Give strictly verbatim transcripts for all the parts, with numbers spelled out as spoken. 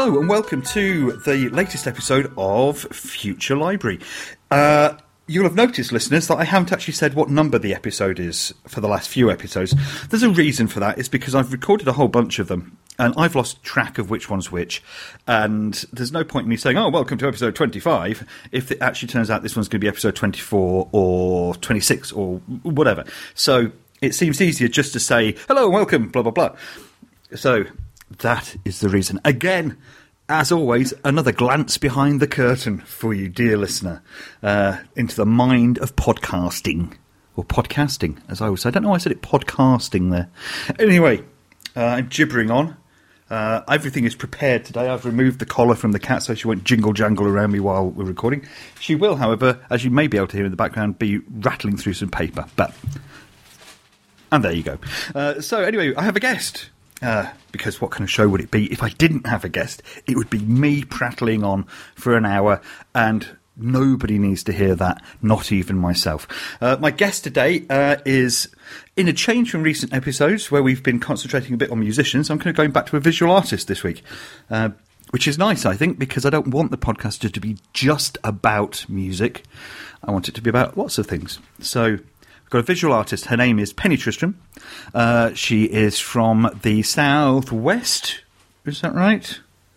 Hello and welcome to the latest episode of Future Library. Uh, you'll have noticed, listeners, that I haven't actually said what number the episode is for the last few episodes. There's a reason for that. It's because I've recorded a whole bunch of them and I've lost track of which one's which. And there's no point in me saying, oh, welcome to episode twenty-five, if it actually turns out this one's going to be episode twenty-four or twenty-six or whatever. So it seems easier just to say, hello and welcome, blah, blah, blah. So that is the reason. Again, as always, another glance behind the curtain for you, dear listener, uh, into the mind of podcasting. Or podcasting, as I always say. I don't know why I said it podcasting there. Anyway, uh, I'm gibbering on. Uh, everything is prepared today. I've removed the collar from the cat so she won't jingle jangle around me while we're recording. She will, however, as you may be able to hear in the background, be rattling through some paper. But, and there you go. Uh, so anyway, I have a guest. Uh, because what kind of show would it be if I didn't have a guest? It would be me prattling on for an hour, and nobody needs to hear that, not even myself. Uh, my guest today uh, is, in a change from recent episodes where we've been concentrating a bit on musicians, I'm kind of going back to a visual artist this week, uh, which is nice, I think, because I don't want the podcast to be just about music. I want it to be about lots of things. So got a visual artist. Her name is Penny Tristram. Uh, she is from the southwest. Is that right?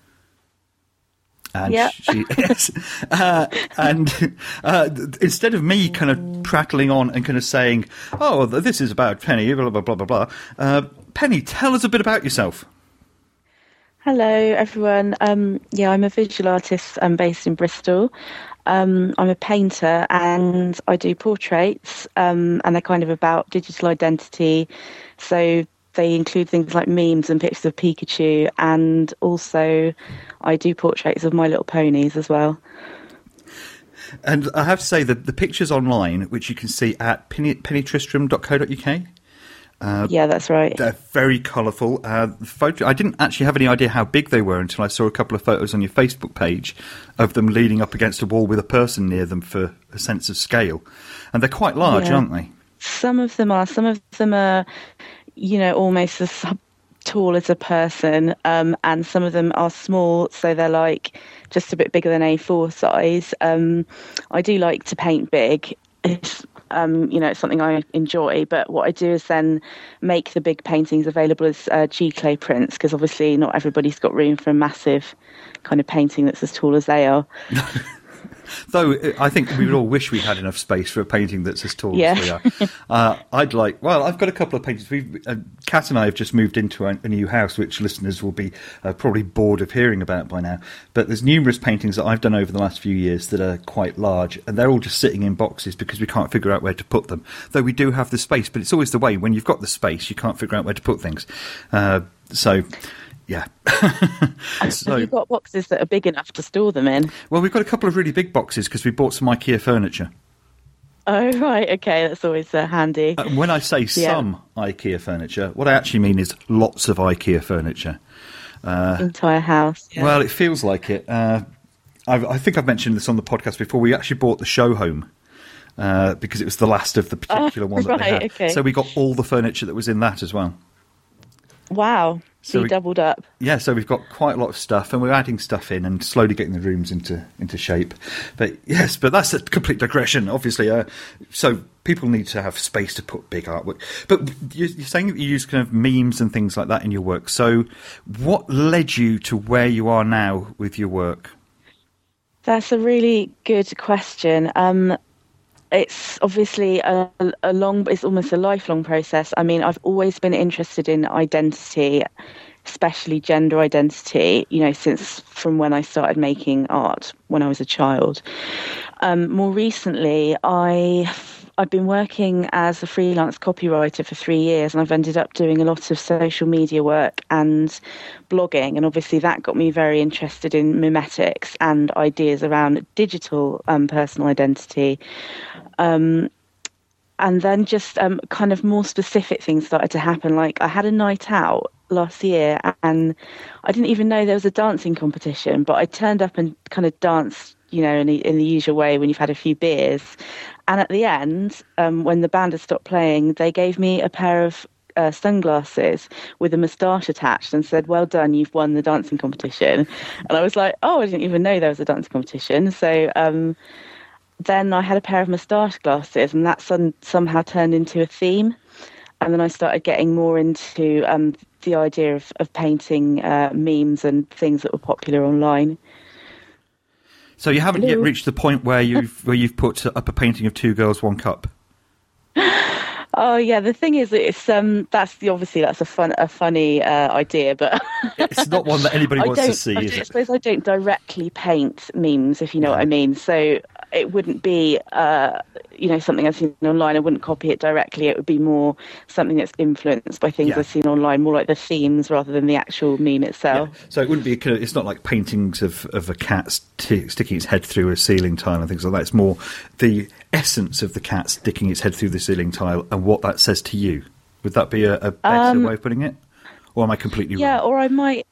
And yeah. she is. Uh, and uh, instead of me kind of prattling on and kind of saying, "Oh, this is about Penny," blah blah blah blah blah. Uh, Penny, tell us a bit about yourself. Hello, everyone. Um, yeah, I'm a visual artist. I'm based in Bristol. Um, I'm a painter and I do portraits, um, and they're kind of about digital identity. So they include things like memes and pictures of Pikachu, and also I do portraits of My Little Ponies as well. And I have to say that the pictures online, which you can see at penny, penny tristram dot co dot uk, Uh, yeah, that's right. They're very colourful. Uh, the photo, I didn't actually have any idea how big they were until I saw a couple of photos on your Facebook page of them leaning up against a wall with a person near them for a sense of scale. And they're quite large, yeah. aren't they? Some of them are. Some of them are, you know, almost as tall as a person, um, and some of them are small, so they're like just a bit bigger than A four size. Um, I do like to paint big. It's, Um, you know, it's something I enjoy, but what I do is then make the big paintings available as uh, G-clay prints, because obviously not everybody's got room for a massive kind of painting that's as tall as they are. Though I think we would all wish we had enough space for a painting that's as tall yeah. as we are. Uh, I'd like, well, I've got a couple of paintings. We've, uh, Kat and I have just moved into a, a new house, which listeners will be uh, probably bored of hearing about by now. But there's numerous paintings that I've done over the last few years that are quite large, and they're all just sitting in boxes because we can't figure out where to put them. Though we do have the space, but it's always the way. When you've got the space, you can't figure out where to put things. Uh, so... Yeah. So, have you got boxes that are big enough to store them in? Well, we've got a couple of really big boxes because we bought some IKEA furniture. Oh, right. Okay, that's always uh, handy. Uh, when I say some yeah. IKEA furniture, what I actually mean is lots of IKEA furniture. Uh, Entire house. Yeah. Well, it feels like it. Uh, I've, I think I've mentioned this on the podcast before. We actually bought the show home. Uh, because it was the last of the particular oh, one that right, they had. Okay. So we got all the furniture that was in that as well. Wow. So, so you doubled up. Yeah, so we've got quite a lot of stuff, and we're adding stuff in and slowly getting the rooms into, into shape. But yes, but that's a complete digression, obviously. Uh, so people need to have space to put big artwork. But you're saying that you use kind of memes and things like that in your work. So what led you to where you are now with your work? That's a really good question. Um, It's obviously a, a long, it's almost a lifelong process. I mean, I've always been interested in identity, especially gender identity, you know, since from when I started making art when I was a child. Um, more recently, I, I've been working as a freelance copywriter for three years, and I've ended up doing a lot of social media work and blogging. And obviously that got me very interested in memetics and ideas around digital um, personal identity. Um, and then just um, kind of more specific things started to happen. Like I had a night out last year and I didn't even know there was a dancing competition, but I turned up and kind of danced, you know, in the, in the usual way when you've had a few beers. And at the end, um, when the band had stopped playing, they gave me a pair of uh, sunglasses with a moustache attached and said, "Well done, you've won the dancing competition." And I was like, "Oh, I didn't even know there was a dancing competition." So um, then I had a pair of moustache glasses, and that some, somehow turned into a theme. And then I started getting more into um, the idea of, of painting uh, memes and things that were popular online. So you haven't Hello? yet reached the point where you've where you've put up a painting of Two Girls, One Cup. Oh yeah, the thing is, it's um, that's the obviously that's a fun, a funny uh, idea, but It's not one that anybody I wants don't, to see, I, is don't- I it? suppose I don't directly paint memes, if you know No. what I mean. So it wouldn't be, uh, you know, something I've seen online. I wouldn't copy it directly. It would be more something that's influenced by things Yeah. I've seen online, more like the themes rather than the actual meme itself. Yeah. So it wouldn't be. A kind of, it's not like paintings of, of a cat st- sticking its head through a ceiling tile and things like that. It's more the essence of the cat sticking its head through the ceiling tile and what that says to you. Would that be a, a better Um, way of putting it, or am I completely Yeah, wrong? or I might.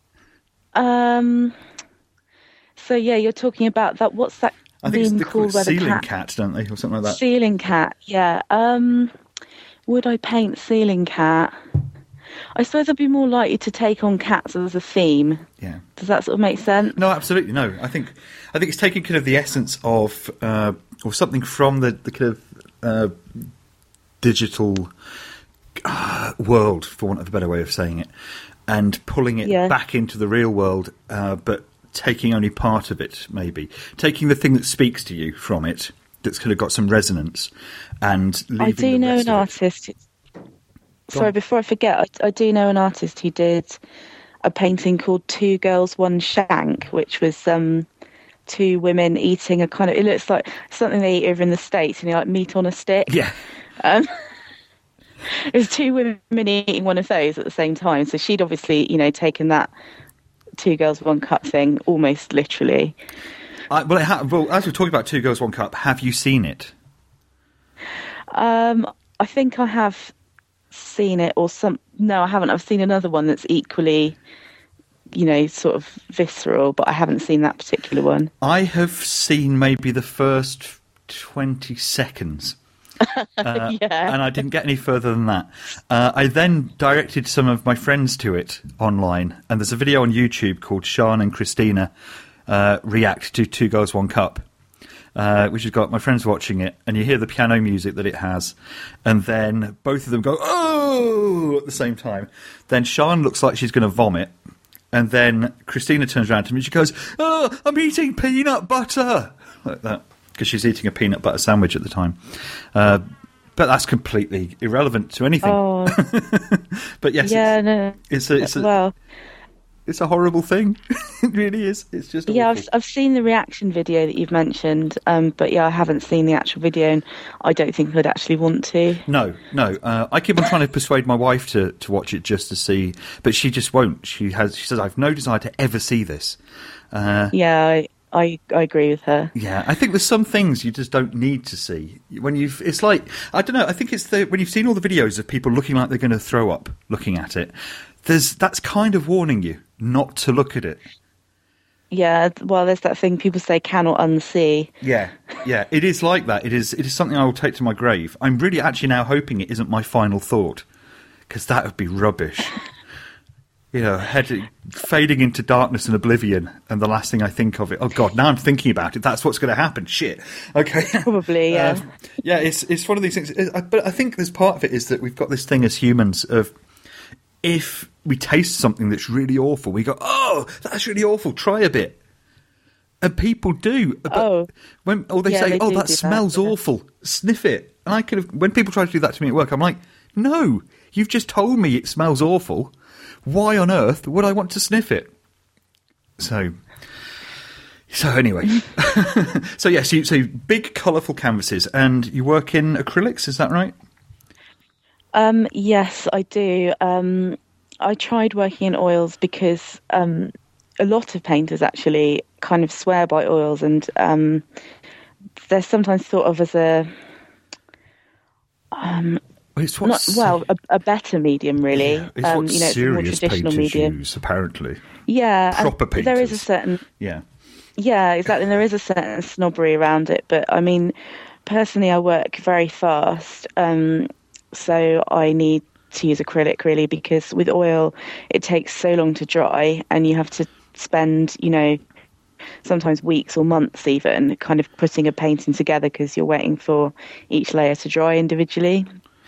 Um, so yeah, you're talking about that. What's that I think it's meme they call it called? Where the ceiling cat, cat, don't they, or something like that? ceiling cat. Yeah. Um, would I paint ceiling cat? I suppose I'd be more likely to take on cats as a theme. Yeah. Does that sort of make sense? No, absolutely no. I think I think it's taking kind of the essence of uh, or something from the, the kind of uh, digital uh, world, for want of a better way of saying it, and pulling it Yeah. back into the real world, uh, but taking only part of it, maybe taking the thing that speaks to you from it, that's kind of got some resonance, and leaving I do the know rest an of it. artist. Go Sorry, on. before I forget, I, I do know an artist who did a painting called Two Girls, One Shank, which was um, two women eating a kind of, it looks like something they eat over in the States, you know, like meat on a stick. Yeah. Um, it was two women eating one of those at the same time. So she'd obviously, you know, taken that Two Girls, One Cup thing almost literally. I, well, it ha- well, as we're talking about Two Girls, One Cup, have you seen it? Um, I think I have seen it, or some. No, I haven't. I've seen another one that's equally, you know, sort of visceral, but I haven't seen that particular one. I have seen maybe the first twenty seconds. Uh, Yeah. And I didn't get any further than that. Uh, I then directed some of my friends to it online, and there's a video on YouTube called Sean and Christina uh, React to Two Girls, One Cup, uh, which has got my friends watching it, and you hear the piano music that it has, and then both of them go, "Oh!" at the same time. Then Sean looks like she's going to vomit, and then Christina turns around to me and she goes, "Oh, I'm eating peanut butter!" Like that. Because she's eating a peanut butter sandwich at the time. Uh, but that's completely irrelevant to anything. Oh, But yes, yeah, it's, no. it's, a, it's, a, Well, it's a horrible thing. It really is. It's just yeah, awful. I've I've seen the reaction video that you've mentioned, um, but yeah, I haven't seen the actual video, and I don't think I'd actually want to. No, no. Uh, I keep on trying to persuade my wife to, to watch it just to see, but she just won't. She has. She says, "I've no desire to ever see this." Uh, Yeah, I, I, I agree with her. Yeah, I think there's some things you just don't need to see. When you've, it's like, I don't know. I think it's the when you've seen all the videos of people looking like they're going to throw up, looking at it. There's that's kind of warning you not to look at it. Yeah, well, there's that thing people say cannot unsee. Yeah, yeah, it is like that. It is. It is something I will take to my grave. I'm really actually now hoping it isn't my final thought, because that would be rubbish. You know, head fading into darkness and oblivion, and the last thing I think of it. Oh God! Now I'm thinking about it. That's what's going to happen. Shit. Okay. Probably, yeah. Uh, yeah, it's it's one of these things. It- But I think there's part of it is that we've got this thing as humans of if we taste something that's really awful, we go, "Oh, that's really awful. Try a bit." And people do. But Oh. when or they Yeah, say, they "Oh, do that do that, smells yeah. awful. Sniff it." And I kind of when people try to do that to me at work, I'm like, "No, you've just told me it smells awful. Why on earth would I want to sniff it?" So, so anyway, so yes, you so big colourful canvases, and you work in acrylics, is that right? Um, yes, I do. Um, I tried working in oils because um, a lot of painters actually kind of swear by oils, and um, they're sometimes thought of as a um, It's what not se- well a, a better medium, really. yeah, it's um, what you know, it's a more serious traditional painters medium. use, apparently. Yeah, and Proper there is a painters. certain Yeah, yeah, exactly. And there is a certain snobbery around it, but I mean, personally, I work very fast, um, so I need to use acrylic really, because with oil it takes so long to dry, and you have to spend, you know, sometimes weeks or months even kind of putting a painting together because you're waiting for each layer to dry individually.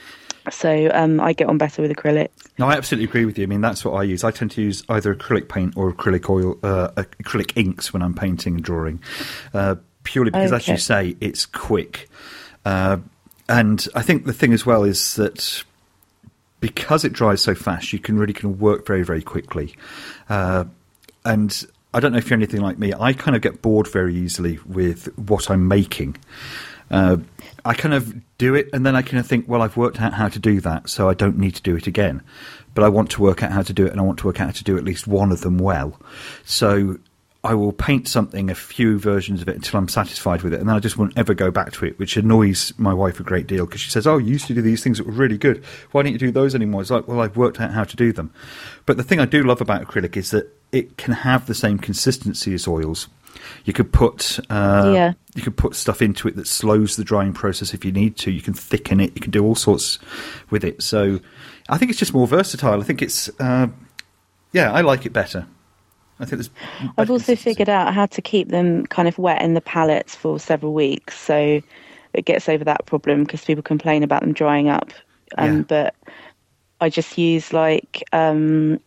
So um, I get on better with acrylic. No, I absolutely agree with you. I mean, that's what I use. I tend to use either acrylic paint or acrylic oil, uh, acrylic inks when I'm painting and drawing, uh, purely because, okay. as you say, it's quick. Uh, and I think the thing as well is that because it dries so fast, you can really kind of work very, very quickly. Uh, and I don't know if you're anything like me. I kind of get bored very easily with what I'm making. Uh, I kind of do it, and then I kind of think, well, I've worked out how to do that, so I don't need to do it again. But I want to work out how to do it, and I want to work out how to do at least one of them well. So I will paint something, a few versions of it, until I'm satisfied with it, and then I just won't ever go back to it, which annoys my wife a great deal, because she says, oh, you used to do these things that were really good. Why don't you do those anymore? It's like, well, I've worked out how to do them. But the thing I do love about acrylic is that it can have the same consistency as oils. You could put uh, yeah. you could put stuff into it that slows the drying process if you need to. You can thicken it. You can do all sorts with it. So I think it's just more versatile. I think it's uh, yeah, I like it better. I think there's. I've also figured out how to keep them kind of wet in the palettes for several weeks, so it gets over that problem, because people complain about them drying up. Um, yeah. But I just use like. Um,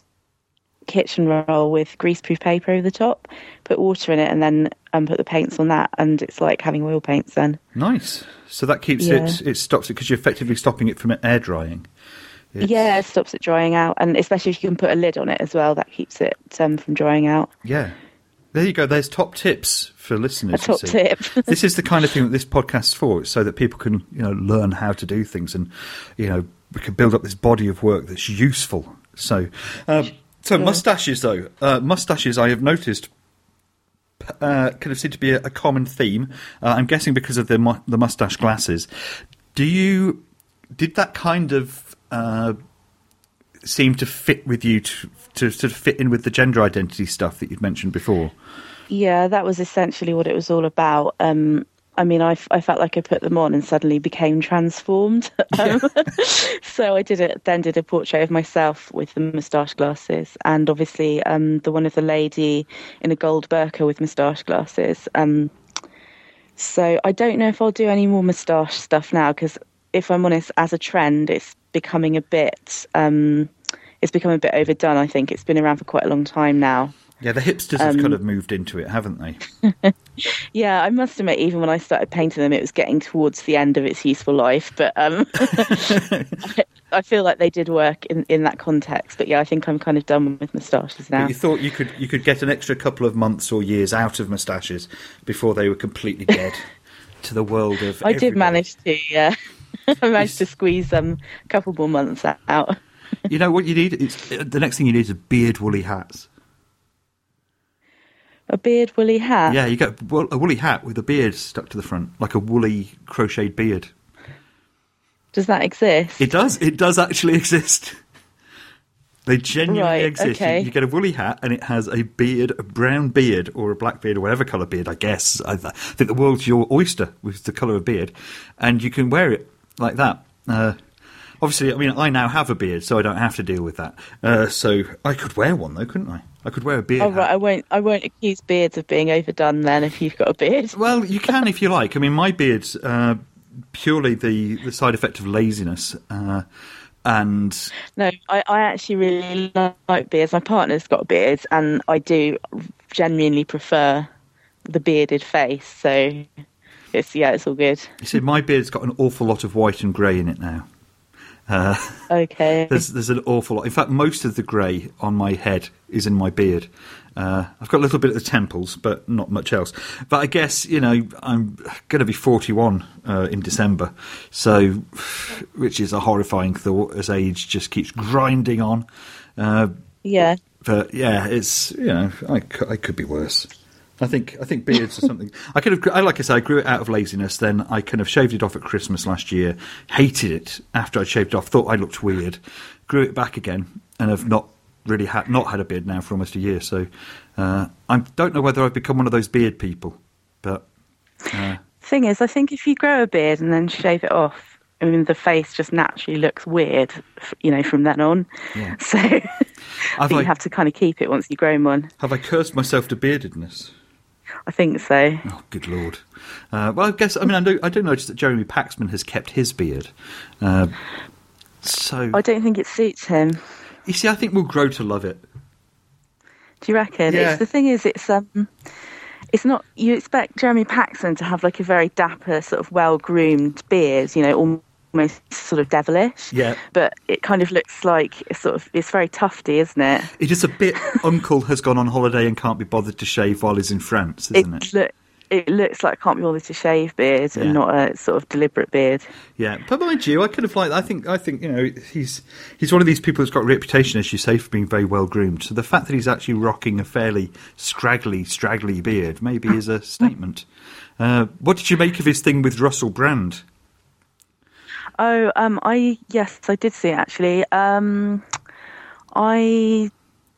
kitchen roll with greaseproof paper over the top, put water in it, and then um, put the paints on that, and it's like having oil paints then. Nice. So that keeps yeah. it, it stops it, because you're effectively stopping it from air drying. It's... Yeah, it stops it drying out, and especially if you can put a lid on it as well, that keeps it um, from drying out. Yeah. There you go. There's top tips for listeners. A top tip. This is the kind of thing that this podcast's for, so that people can, you know, learn how to do things, and, you know, we can build up this body of work that's useful. So... Um, So yeah. Moustaches, though. Uh, moustaches, I have noticed, uh, kind of seem to be a, a common theme. Uh, I'm guessing because of the mu- the moustache glasses. Do you... Did that kind of uh, seem to fit with you, to, to sort of fit in with the gender identity stuff that you'd mentioned before? Yeah, that was essentially what it was all about. Um, I mean, I, I felt like I put them on and suddenly became transformed. um, so I did it. Then did a portrait of myself with the moustache glasses, and obviously um, the one of the lady in a gold burqa with moustache glasses. Um, so I don't know if I'll do any more moustache stuff now, because if I'm honest, as a trend, it's becoming a bit. Um, it's become a bit overdone. I think it's been around for quite a long time now. Yeah, the hipsters have um, kind of moved into it, haven't they? Yeah, I must admit, even when I started painting them, it was getting towards the end of its useful life. But um, I, I feel like they did work in, in that context. But yeah, I think I'm kind of done with moustaches now. But you thought you could you could get an extra couple of months or years out of moustaches before they were completely dead to the world of I everybody. did manage to, yeah. I managed to squeeze um, a couple more months out. You know what you need? It's, the next thing you need is beard woolly hats. A beard woolly hat? Yeah, you get a woolly hat with a beard stuck to the front, like a woolly crocheted beard. Does that exist? It does. It does actually exist. They genuinely right, exist. okay. You, you get a woolly hat and it has a beard, a brown beard or a black beard or whatever colour beard, I guess. I, I think the world's your oyster with the colour of beard. And you can wear it like that. Uh, obviously, I mean, I now have a beard, so I don't have to deal with that. Uh, so I could wear one, though, couldn't I? I could wear a beard. Oh, right. hat. I won't. I won't accuse beards of being overdone. Then, if you've got a beard, well, you can if you like. I mean, my beard's uh, purely the, the side effect of laziness, uh, and no, I, I actually really like beards. My partner's got a beard, and I do genuinely prefer the bearded face. So, it's yeah, it's all good. You see, my beard's got an awful lot of white and grey in it now. Uh, okay. There's there's an awful lot. In fact, most of the grey on my head is in my beard. Uh, I've got a little bit at the temples, but not much else. But I guess, you know, I'm going to be forty-one uh, in December, so which is a horrifying thought as age just keeps grinding on. Uh, yeah. But yeah, it's, you know, I, I could be worse. I think I think beards are something. I could have, like I say, I grew it out of laziness. Then I kind of shaved it off at Christmas last year. Hated it after I shaved it off. Thought I looked weird. Grew it back again, and have not really had not had a beard now for almost a year. So uh, I don't know whether I've become one of those beard people. But uh, thing is, I think if you grow a beard and then shave it off, I mean, the face just naturally looks weird, you know, from then on. Yeah. So have you I, have to kind of keep it once you grow one. Have I cursed myself to beardedness? I think so. Oh, good Lord. Uh, well, I guess, I mean, I do, I do notice that Jeremy Paxman has kept his beard. Uh, so I don't think it suits him. You see, I think we'll grow to love it. Do you reckon? Yeah. It's, the thing is, it's um, it's not. You expect Jeremy Paxman to have like a very dapper, sort of well-groomed beard, you know, almost sort of devilish. Yeah. But it kind of looks like it's sort of it's very tufty, isn't it? It is a bit. Uncle has gone on holiday and can't be bothered to shave while he's in France, isn't it? It, look, it looks like can't be bothered to shave beard Yeah. and not a sort of deliberate beard. Yeah, but mind you, I kind of like. I think. I think you know, he's he's one of these people who's got a reputation, as you say, for being very well groomed. So the fact that he's actually rocking a fairly scraggly, straggly beard maybe is a statement. Uh, what did you make of his thing with Russell Brand? Oh, um, I yes, I did see it actually. Um, I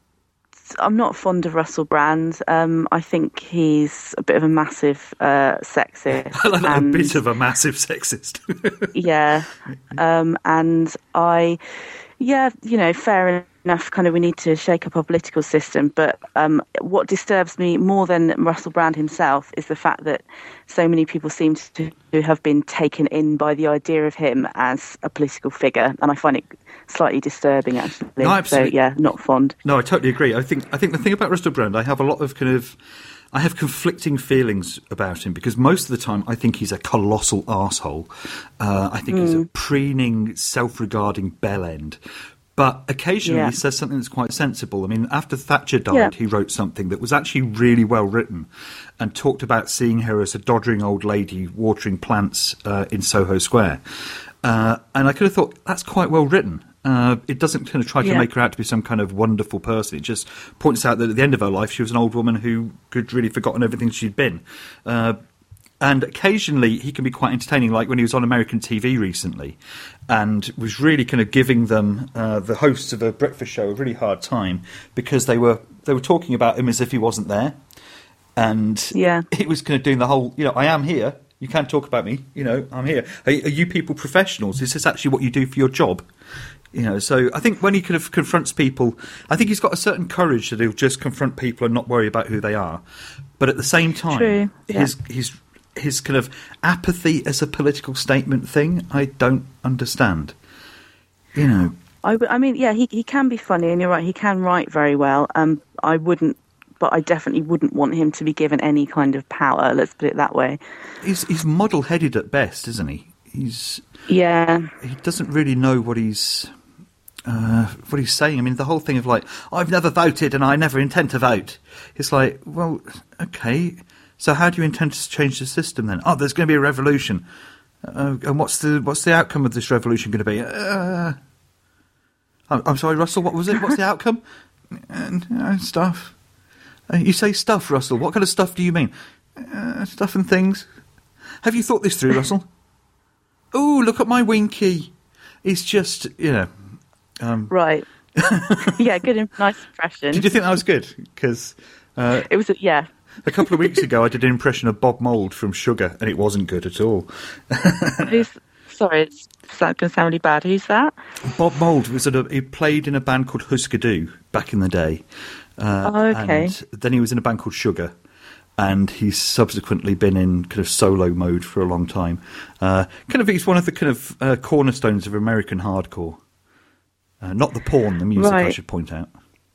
I'm not fond of Russell Brand. Um, I think he's a bit of a massive uh, sexist. I like that, and, a bit of a massive sexist. yeah, um, and I, yeah, you know, fair enough. Kind of, we need to shake up our political system. But um, what disturbs me more than Russell Brand himself is the fact that so many people seem to, to have been taken in by the idea of him as a political figure, and I find it slightly disturbing, actually. No, absolutely. So yeah, not fond. No, I totally agree. I think I think the thing about Russell Brand, I have a lot of kind of, I have conflicting feelings about him because most of the time I think he's a colossal arsehole. Uh, I think mm. he's a preening, self-regarding bellend. But occasionally yeah. he says something that's quite sensible. I mean, after Thatcher died, yeah. he wrote something that was actually really well written and talked about seeing her as a doddering old lady watering plants uh, in Soho Square. Uh, and I could have thought, that's quite well written. Uh, it doesn't kind of try to yeah. make her out to be some kind of wonderful person. It just points out that at the end of her life, she was an old woman who had really forgotten everything she'd been. Uh, and occasionally, he can be quite entertaining, like when he was on American T V recently, and was really kind of giving them, uh, the hosts of a breakfast show, a really hard time because they were they were talking about him as if he wasn't there, and yeah. it was kind of doing the whole, you know, I am here. You can't talk about me. You know, I'm here. Are, are you people professionals? Is this actually what you do for your job? You know, so I think when he kind of confronts people, I think he's got a certain courage that he'll just confront people and not worry about who they are. But at the same time, True. Yeah. his his his kind of apathy as a political statement thing, I don't understand. You know, I, I mean, yeah, he he can be funny, and you're right, he can write very well. Um, I wouldn't, but I definitely wouldn't want him to be given any kind of power. Let's put it that way. he's he's muddle-headed at best, isn't he? He's yeah. He doesn't really know what he's. Uh, what he's saying. I mean, the whole thing of like, I've never voted and I never intend to vote. It's like, well, okay, so how do you intend to change the system then? Oh, there's going to be a revolution, uh, and what's the what's the outcome of this revolution going to be? Uh, I'm, I'm sorry, Russell. What was it? What's the outcome? And uh, stuff. Uh, you say stuff, Russell. What kind of stuff do you mean? Uh, stuff and things. Have you thought this through, Russell? Oh, look at my winky. It's just, you know. Um, right. Yeah, good, nice impression. Did you think that was good? Because uh, it was, a, yeah. A couple of weeks ago, I did an impression of Bob Mould from Sugar, and it wasn't good at all. Who's? Sorry, it's going to sound really bad. Who's that? Bob Mould was at a, he played in a band called Husker Du back in the day. Uh, oh, okay. And then he was in a band called Sugar. And he's subsequently been in kind of solo mode for a long time. Uh, kind of, he's one of the kind of uh, cornerstones of American hardcore. Uh, not the porn, the music, right. I should point out.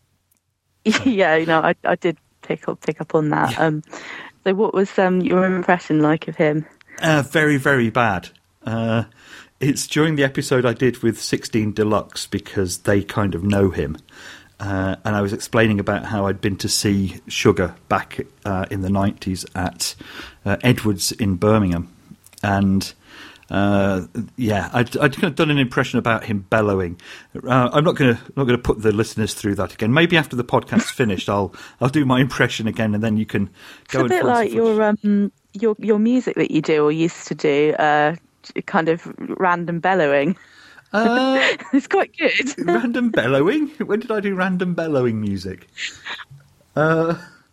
Yeah, you know, I, I did pick up pick up on that. Yeah. Um, so, what was um, your impression like of him? Uh, very, very bad. Uh, it's during the episode I did with sixteen Deluxe because they kind of know him. Uh, and I was explaining about how I'd been to see Sugar back uh, in the nineties at uh, Edwards in Birmingham. And, uh, yeah, I'd, I'd kind of done an impression about him bellowing. Uh, I'm not going to not going to put the listeners through that again. Maybe after the podcast's finished, I'll I'll do my impression again, and then you can go. It's a and bit like your um your your music that you do or used to do, uh, kind of random bellowing. Uh, it's quite good. Random bellowing? When did I do random bellowing music? Uh,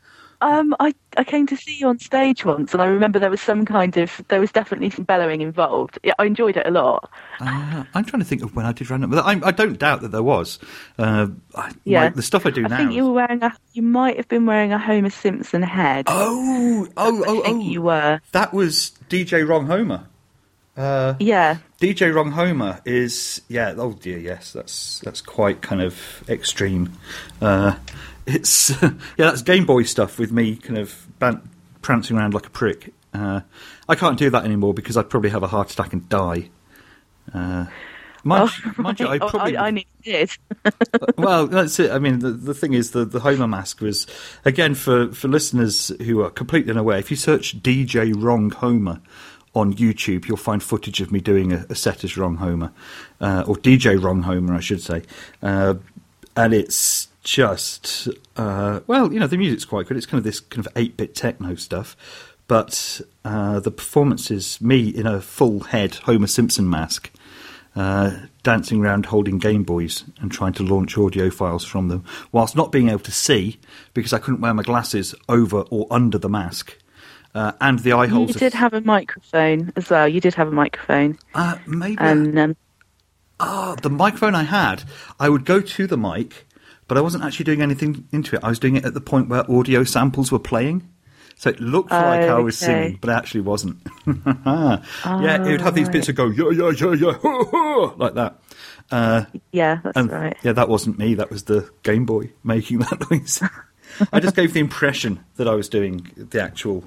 Um, I I came to see you on stage once, and I remember there was some kind of there was definitely some bellowing involved. Yeah, I enjoyed it a lot. Uh, I'm trying to think of when I did random. But I, I don't doubt that there was. Uh, I, Yeah, my, the stuff I do I now. think is- you were wearing a. You might have been wearing a Homer Simpson head. Oh, oh, oh, I think oh! you were. That was D J Wrong Homer. Uh, Yeah. D J Wrong Homer is yeah. Oh dear, yes, that's that's quite kind of extreme. Uh, it's yeah, that's Game Boy stuff with me kind of ban- prancing around like a prick. Uh, I can't do that anymore because I'd probably have a heart attack and die. Uh, mind, Oh, mind you, I right. Oh, probably I, I nearly did. well, that's it. I mean, the, the thing is, the, the Homer mask was, again, for, for listeners who are completely unaware, if you search D J Wrong Homer on YouTube, you'll find footage of me doing a, a set as Wrong Homer, uh, or D J Wrong Homer, I should say. Uh, and it's just, uh, well, you know, the music's quite good. It's kind of this kind of eight-bit techno stuff. But uh, the performance is me in a full head Homer Simpson mask, uh, dancing around holding Game Boys and trying to launch audio files from them, whilst not being able to see because I couldn't wear my glasses over or under the mask. Uh, and the eye holes. You did have a microphone as well. You did have a microphone. Uh, maybe. And um, Ah, the microphone I had, I would go to the mic, but I wasn't actually doing anything into it. I was doing it at the point where audio samples were playing. So it looked Oh, like I was okay. singing, but it actually wasn't. Yeah, it would have these bits that go, yeah, yeah, yeah, yeah, ha, ha, like that. Uh, yeah, that's and, right. Yeah, that wasn't me. That was the Game Boy making that noise. I just gave the impression that I was doing the actual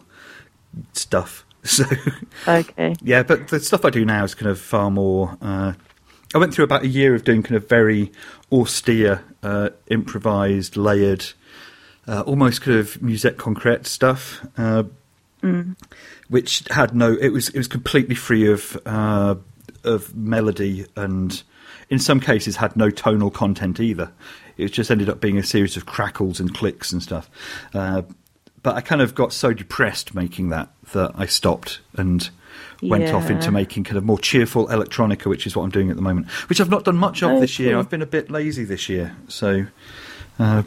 stuff. So, Okay. yeah, but the stuff I do now is kind of far more... Uh, I went through about a year of doing kind of very austere, uh, improvised, layered, uh, almost kind of musette concrète stuff, uh, Mm. which had no... It was it was completely free of uh, of melody and, in some cases, had no tonal content either. It just ended up being a series of crackles and clicks and stuff. Uh, but I kind of got so depressed making that that I stopped and went off into Yeah. making kind of more cheerful electronica, which is what I'm doing at the moment, which I've not done much of Oh, this year. cool. I've been a bit lazy this year. So, uh,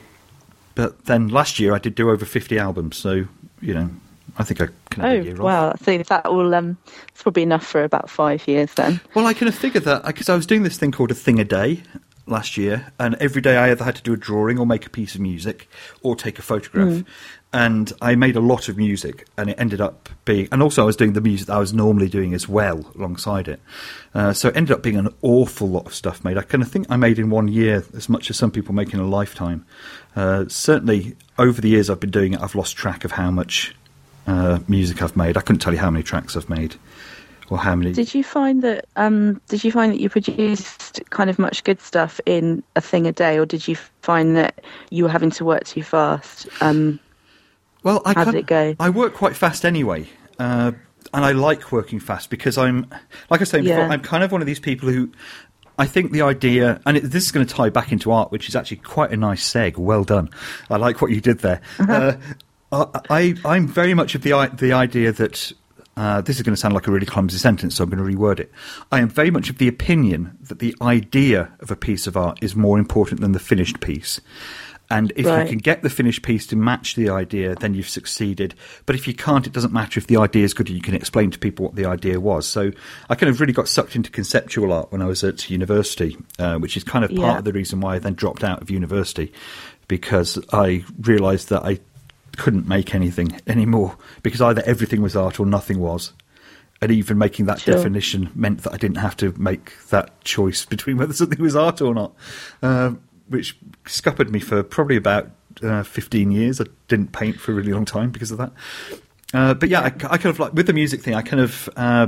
but then last year I did do over fifty albums, so, you know, I think I can have a year Oh off. wow! So that will um, it's probably enough for about five years then. Well, I kind of figured that because I was doing this thing called a thing a day last year, and every day I either had to do a drawing or make a piece of music or take a photograph. Mm. And I made a lot of music, and it ended up being... And also I was doing the music that I was normally doing as well alongside it. Uh, so it ended up being an awful lot of stuff made. I kind of think I made in one year as much as some people make in a lifetime. Uh, certainly, over the years I've been doing it, I've lost track of how much uh, music I've made. I couldn't tell you how many tracks I've made. Or how many... Did you find that? Um, did you find that you produced kind of much good stuff in a thing a day, or did you find that you were having to work too fast? Um, Well, I How did can't- it go? I work quite fast anyway, uh, and I like working fast because I'm, like I was saying before, Yeah. I'm kind of one of these people who, I think the idea, and it, this is going to tie back into art, which is actually quite a nice seg. Well done. I like what you did there. uh, I, I, I'm very much of the i- the idea that. Uh, this is going to sound like a really clumsy sentence, so I'm going to reword it. I am very much of the opinion that the idea of a piece of art is more important than the finished piece. And if Right. you can get the finished piece to match the idea, then you've succeeded. But if you can't, it doesn't matter if the idea is good and you can explain to people what the idea was. So I kind of really got sucked into conceptual art when I was at university, uh, which is kind of part Yeah. of the reason why I then dropped out of university, because I realised that I couldn't make anything anymore, because either everything was art or nothing was. And even making that Sure. definition meant that I didn't have to make that choice between whether something was art or not, uh, which scuppered me for probably about uh, fifteen years. I didn't paint for a really long time because of that. Uh, but yeah, I, I kind of like, with the music thing, I kind of uh,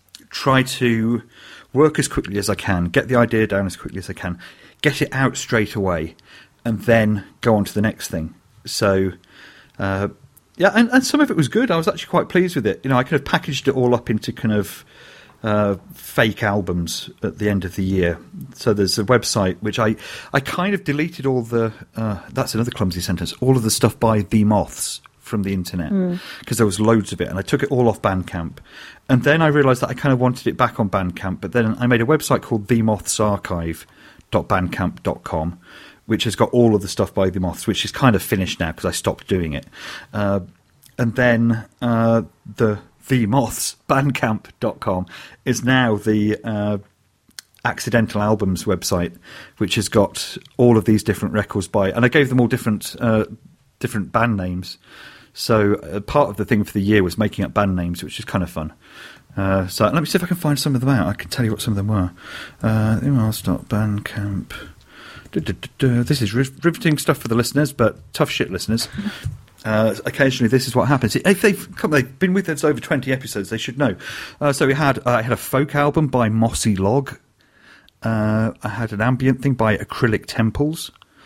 try to work as quickly as I can, get the idea down as quickly as I can, get it out straight away, and then go on to the next thing. So... Uh, yeah, and, and some of it was good. I was actually quite pleased with it. You know, I kind of packaged it all up into kind of uh, fake albums at the end of the year. So there's a website which I, I kind of deleted all the... Uh, that's another clumsy sentence. All of the stuff by The Moths from the internet, because there was loads of it, and I took it all off Bandcamp. And then I realised that I kind of wanted it back on Bandcamp, but then I made a website called the moths archive dot bandcamp dot com, which has got all of the stuff by the Moths, which is kind of finished now because I stopped doing it. Uh, and then uh, the the Moths bandcamp dot com is now the uh, Accidental Albums website, which has got all of these different records by, and I gave them all different uh, different band names. So uh, part of the thing for the year was making up band names, which is kind of fun. Uh, so let me see if I can find some of them out. I can tell you what some of them were. Uh, I'll start Bandcamp. Du, du, du, du. This is riveting stuff for the listeners, but tough shit listeners. Uh, occasionally, this is what happens. If they've come, they've been with us over twenty episodes, they should know. Uh, so we had uh, I had a folk album by Mossy Log. Uh, I had an ambient thing by Acrylic Temples.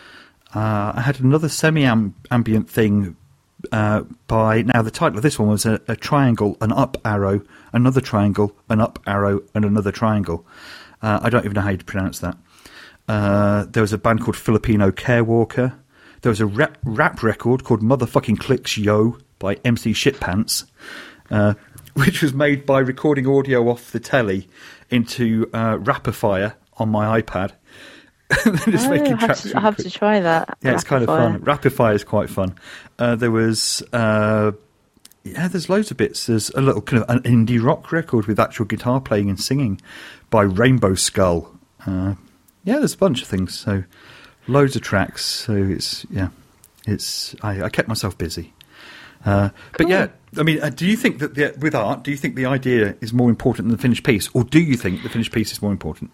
Uh, I had another semi-ambient thing uh, by... Now, the title of this one was a, a triangle, an up arrow, another triangle, an up arrow, and another triangle. Uh, I don't even know how you'd pronounce that. Uh, there was a band called Filipino Carewalker. There was a rap, rap record called Motherfucking Clicks Yo by M C Shitpants, uh, which was made by recording audio off the telly into uh, Rappifier on my iPad. And then just oh, making I have, tracks to, I have to try that. Yeah, it's kind of fun. Rappifier is quite fun. Uh, there was... Uh, yeah, there's loads of bits. There's a little kind of an indie rock record with actual guitar playing and singing by Rainbow Skull. Uh, yeah, there's a bunch of things. So loads of tracks. So it's yeah, it's I, I kept myself busy. Uh, but cool. yeah, I mean, uh, do you think that the, with art, do you think the idea is more important than the finished piece, or do you think the finished piece is more important?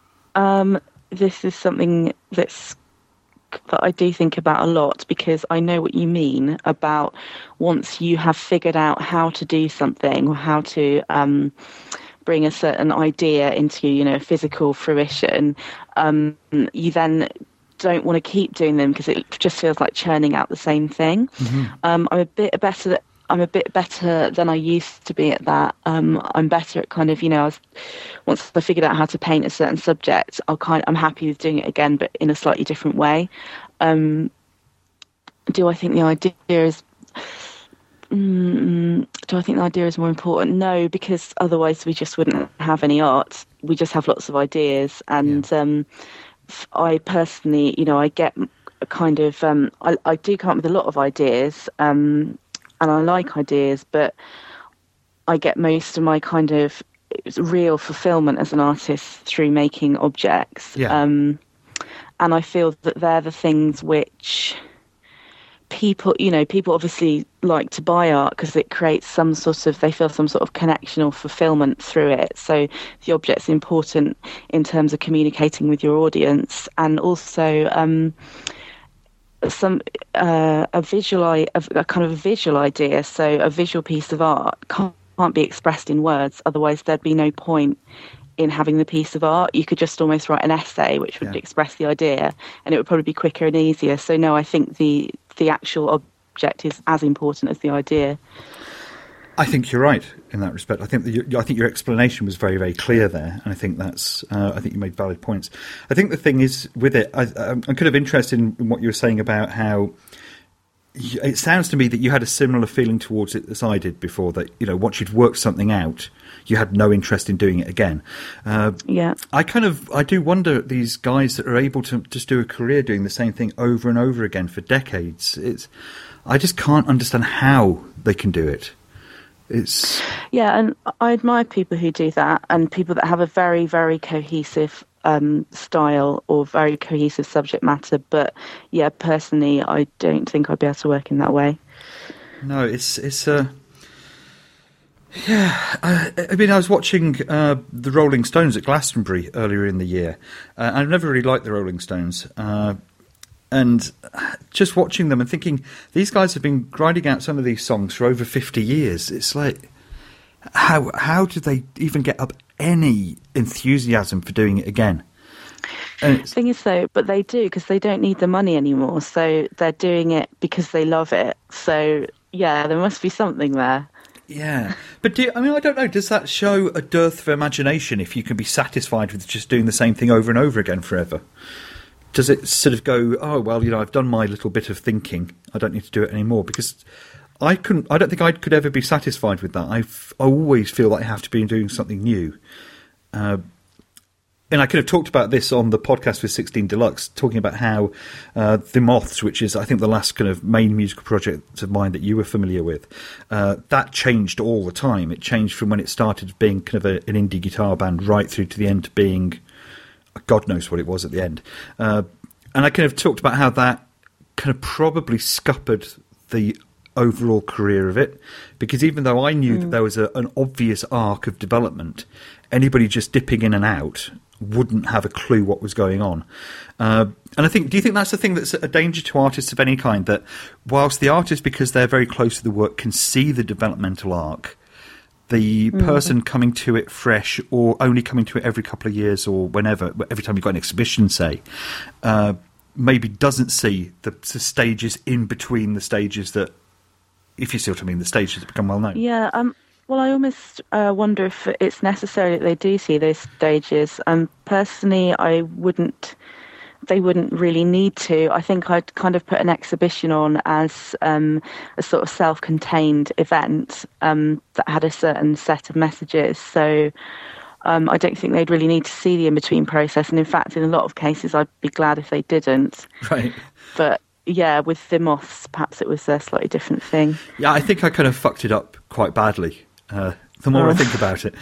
Um, this is something that's that I do think about a lot, because I know what you mean about once you have figured out how to do something or how to um, bring a certain idea into, you know, physical fruition, um, you then don't want to keep doing them because it just feels like churning out the same thing. Mm-hmm. Um, I'm a bit better. I'm a bit better than I used to be at that. Um, I'm better at kind of, you know, I was, once I figured out how to paint a certain subject, I'll kind I'm happy with doing it again, but in a slightly different way. Um, do I think the idea is, mm, do I think the idea is more important? No, because otherwise we just wouldn't have any art. We just have lots of ideas. And yeah. um, I personally, you know, I get a kind of, um, I, I do come up with a lot of ideas, um, and I like ideas, but I get most of my kind of real fulfillment as an artist through making objects. Yeah. Um, and I feel that they're the things which people, you know, people obviously like to buy art because it creates some sort of, they feel some sort of connection or fulfillment through it. So the object's important in terms of communicating with your audience, and also, um, some uh, a visual a, a kind of a visual idea, so a visual piece of art can't, can't be expressed in words, otherwise there'd be no point in having the piece of art. You could just almost write an essay which would yeah. express the idea, and it would probably be quicker and easier. So no, I think the the actual object is as important as the idea. I think you're right in that respect. I think that you, I think your explanation was very, very clear there, and I think that's. Uh, I think you made valid points. I think the thing is with it, I, I'm kind of interested in, in what you were saying about how you, it sounds to me that you had a similar feeling towards it as I did before. That, you know, once you'd worked something out, you had no interest in doing it again. Uh, yeah, I kind of I do wonder at these guys that are able to just do a career doing the same thing over and over again for decades. It's I just can't understand how they can do it. It's yeah, and I admire people who do that, and people that have a very, very cohesive um, style or very cohesive subject matter. But yeah, personally, I don't think I'd be able to work in that way. No, it's it's a uh, yeah. I, I mean, I was watching uh, the Rolling Stones at Glastonbury earlier in the year. Uh, I've never really liked the Rolling Stones. Uh, And just watching them and thinking, these guys have been grinding out some of these songs for over fifty years. It's like, how how did they even get up any enthusiasm for doing it again? And the thing is, though, but they do, because they don't need the money anymore. So they're doing it because they love it. So, yeah, there must be something there. Yeah. But, do you, I mean, I don't know, does that show a dearth of imagination if you can be satisfied with just doing the same thing over and over again forever? Does it sort of go, oh, well, you know, I've done my little bit of thinking, I don't need to do it anymore? Because I couldn't, I don't think I could ever be satisfied with that. I've, I always feel like I have to be doing something new. Uh, and I could have talked about this on the podcast with sixteen Deluxe, talking about how uh, The Moths, which is, I think, the last kind of main musical project of mine that you were familiar with, uh, that changed all the time. It changed from when it started being kind of a, an indie guitar band right through to the end being, God knows what it was at the end. Uh, and I kind of talked about how that kind of probably scuppered the overall career of it, because even though I knew mm. that there was a, an obvious arc of development, anybody just dipping in and out wouldn't have a clue what was going on. Uh, and I think, do you think that's the thing that's a danger to artists of any kind, that whilst the artist, because they're very close to the work, can see the developmental arc, the mm. person coming to it fresh, or only coming to it every couple of years or whenever, every time you've got an exhibition, say, uh, maybe doesn't see the, the stages in between the stages that, if you see what I mean, the stages that become well known. Yeah, um, well, I almost uh, wonder if it's necessary that they do see those stages. Um, personally, I wouldn't. They wouldn't really need to. I think I'd kind of put an exhibition on as um, a sort of self-contained event um, that had a certain set of messages. So um, I don't think they'd really need to see the in-between process. And in fact, in a lot of cases, I'd be glad if they didn't. Right. But yeah, with The Moths, perhaps it was a slightly different thing. Yeah, I think I kind of fucked it up quite badly. Uh, the more oh. I think about it.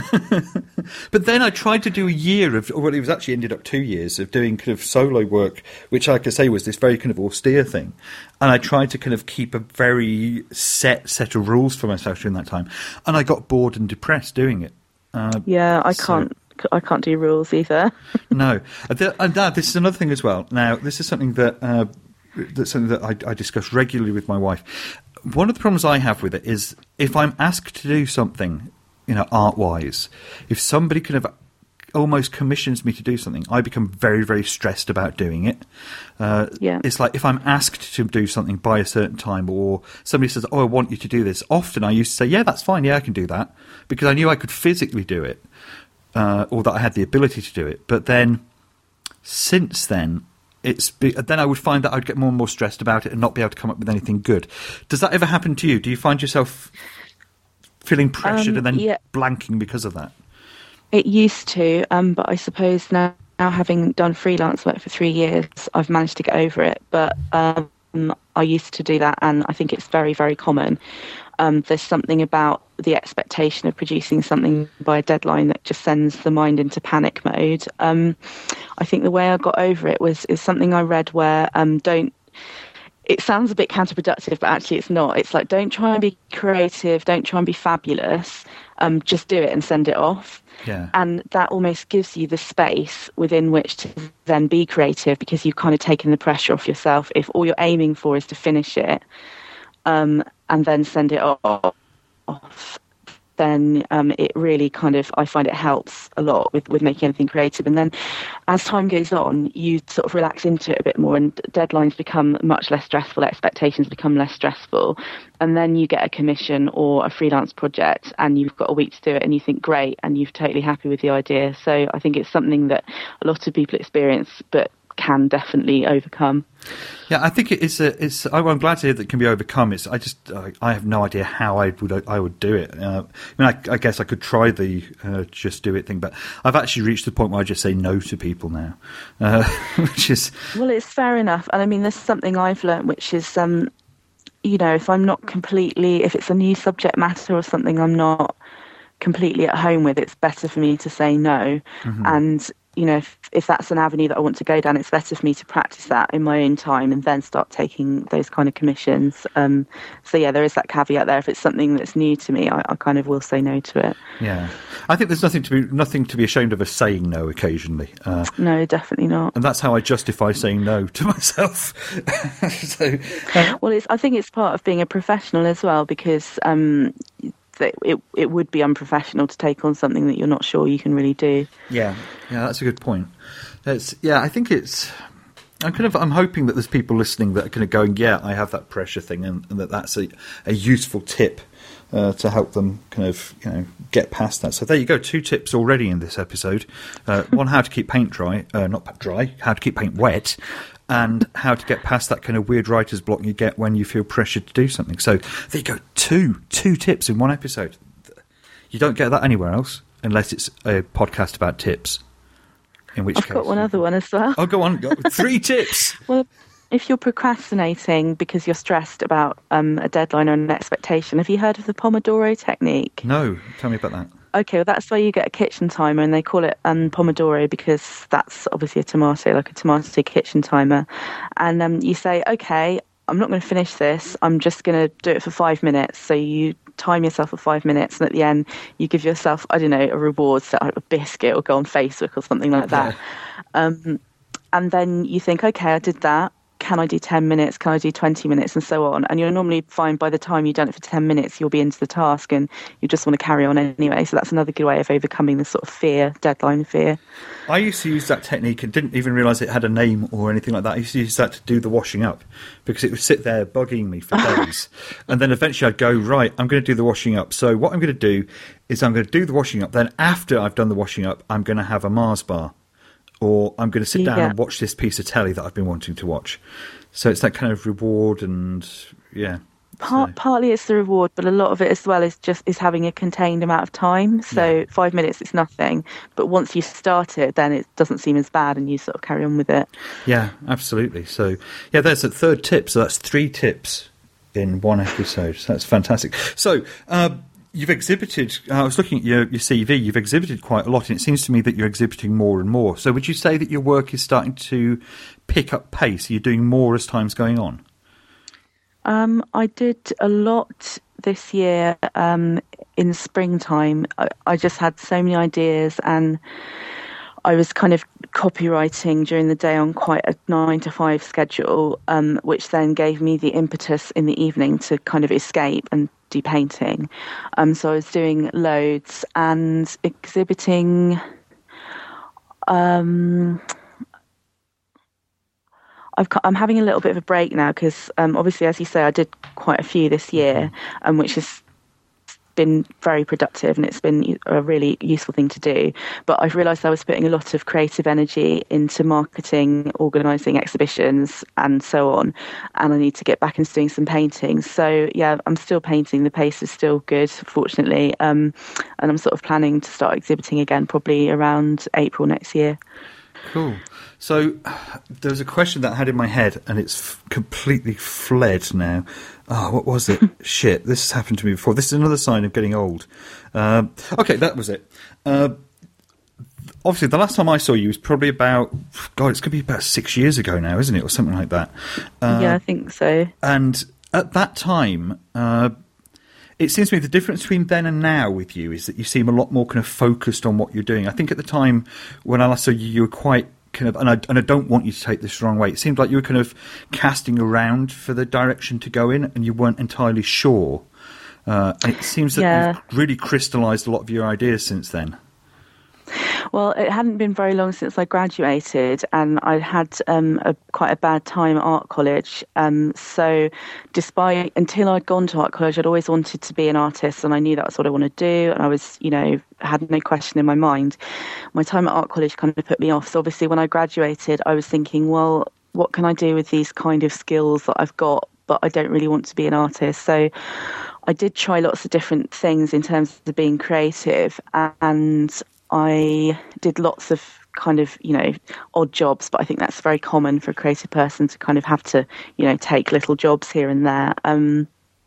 But then I tried to do a year of, well, it was actually ended up two years of doing kind of solo work, which, like I say, was this very kind of austere thing. And I tried to kind of keep a very set set of rules for myself during that time. And I got bored and depressed doing it. Uh, yeah, I so. can't. I can't do rules either. No. And uh, this is another thing as well. Now, this is something that uh, that's something that I, I discuss regularly with my wife. One of the problems I have with it is if I'm asked to do something, you know, art-wise, if somebody kind of almost commissions me to do something, I become very, very stressed about doing it. Uh, yeah. It's like if I'm asked to do something by a certain time, or somebody says, oh, I want you to do this. Often I used to say, yeah, that's fine, yeah, I can do that, because I knew I could physically do it, uh, or that I had the ability to do it. But then, since then, It's then I would find that I'd get more and more stressed about it and not be able to come up with anything good. Does that ever happen to you? Do you find yourself feeling pressured um, and then yeah. blanking because of that? It used to, um, but I suppose now, now having done freelance work for three years, I've managed to get over it. But um, I used to do that, and I think it's very, very common. Um, there's something about the expectation of producing something by a deadline that just sends the mind into panic mode. Um, I think the way I got over it was is something I read where um, don't. It sounds a bit counterproductive, but actually it's not. It's like, don't try and be creative, don't try and be fabulous. Um, just do it and send it off. Yeah. And that almost gives you the space within which to then be creative, because you've kind of taken the pressure off yourself. If all you're aiming for is to finish it, um, and then send it off, then um, it really kind of, I find it helps a lot with, with making anything creative. And then as time goes on, you sort of relax into it a bit more, and deadlines become much less stressful, expectations become less stressful. And then you get a commission or a freelance project and you've got a week to do it, and you think, great, and you're totally happy with the idea. So I think it's something that a lot of people experience, but can definitely overcome. Yeah, I think it's a. It's. I'm glad to hear that it can be overcome. It's. I just. I, I have no idea how I would. I would do it. Uh, I mean, I, I guess I could try the uh, just do it thing, but I've actually reached the point where I just say no to people now, uh, which is. Well, it's fair enough, and I mean, there's something I've learned, which is, um, you know, if I'm not completely, if it's a new subject matter or something I'm not completely at home with, it's better for me to say no, mm-hmm. and. You know, if, if that's an avenue that I want to go down, it's better for me to practice that in my own time and then start taking those kind of commissions. Um, so, yeah, there is that caveat there. If it's something that's new to me, I, I kind of will say no to it. Yeah. I think there's nothing to be nothing to be ashamed of us saying no occasionally. Uh, no, definitely not. And that's how I justify saying no to myself. so, uh, well, it's, I think it's part of being a professional as well, because... Um, That it it would be unprofessional to take on something that you're not sure you can really do. Yeah, yeah, that's a good point. It's, yeah, I think it's. I'm kind of. I'm hoping that there's people listening that are kind of going, yeah, I have that pressure thing, and, and that that's a, a useful tip uh, to help them kind of, you know, get past that. So there you go, two tips already in this episode. Uh, one, how to keep paint dry, uh, not dry, how to keep paint wet. And how to get past that kind of weird writer's block you get when you feel pressured to do something. So there you go, two, two tips in one episode. You don't get that anywhere else, unless it's a podcast about tips. In which I've case, got one other one as well. Oh, go on. Go, three tips. Well, if you're procrastinating because you're stressed about um, a deadline or an expectation, have you heard of the Pomodoro technique? No, tell me about that. Okay, well, that's where you get a kitchen timer, and they call it um, Pomodoro because that's obviously a tomato, like a tomato kitchen timer. And um, you say, okay, I'm not going to finish this. I'm just going to do it for five minutes. So you time yourself for five minutes, and at the end, you give yourself, I don't know, a reward, set like a biscuit or go on Facebook or something like that. Yeah. Um, and then you think, okay, I did that. Can I do ten minutes? Can I do twenty minutes? And so on. And you'll normally find by the time you've done it for ten minutes, you'll be into the task and you just want to carry on anyway. So that's another good way of overcoming this sort of fear, deadline fear. I used to use that technique and didn't even realise it had a name or anything like that. I used to use that to do the washing up because it would sit there bugging me for days. And then eventually I'd go, right, I'm going to do the washing up. So what I'm going to do is I'm going to do the washing up. Then after I've done the washing up, I'm going to have a Mars bar. Or I'm going to sit down yeah. and watch this piece of telly that I've been wanting to watch. So it's that kind of reward and, yeah. Part, so. Partly it's the reward, but a lot of it as well is just is having a contained amount of time. So yeah. five minutes is nothing. But once you start it, then it doesn't seem as bad and you sort of carry on with it. Yeah, absolutely. So, yeah, there's a third tip. So that's three tips in one episode. So that's fantastic. So, uh, you've exhibited, uh, I was looking at your, your C V, you've exhibited quite a lot, and it seems to me that you're exhibiting more and more. So would you say that your work is starting to pick up pace? Are you doing more as time's going on? Um, I did a lot this year um, in springtime. I, I just had so many ideas, and I was kind of copywriting during the day on quite a nine to five schedule, um, which then gave me the impetus in the evening to kind of escape and do painting. Um, so I was doing loads and exhibiting. Um, I've, I'm having a little bit of a break now because um, obviously, as you say, I did quite a few this year, um, which has been very productive and it's been a really useful thing to do. But I've realised I was putting a lot of creative energy into marketing, organising exhibitions and so on, and I need to get back into doing some painting. So yeah, I'm still painting. The pace is still good, fortunately, um, and I'm sort of planning to start exhibiting again probably around April next year. Cool. So there was a question that I had in my head and it's f- completely fled now. Oh, what was it? Shit, this has happened to me before. This is another sign of getting old. Uh, okay, that was it. Uh, obviously, the last time I saw you was probably about, God, it's going to be about six years ago now, isn't it? Or something like that. Uh, yeah, I think so. And at that time, uh, it seems to me the difference between then and now with you is that you seem a lot more kind of focused on what you're doing. I think at the time when I last saw you, you were quite kind of, and I, and I don't want you to take this the wrong way, it seemed like you were kind of casting around for the direction to go in and you weren't entirely sure. Uh, and it seems that yeah. you've really crystallised a lot of your ideas since then. Well, it hadn't been very long since I graduated, and I had um, a, quite a bad time at art college. Um, so, despite until I'd gone to art college, I'd always wanted to be an artist, and I knew that's what I wanted to do. And I was, you know, had no question in my mind. My time at art college kind of put me off. So, obviously, when I graduated, I was thinking, well, what can I do with these kind of skills that I've got? But I don't really want to be an artist. So, I did try lots of different things in terms of being creative, and I did lots of kind of, you know, odd jobs, but I think that's very common for a creative person to kind of have to, you know, take little jobs here and there. Um,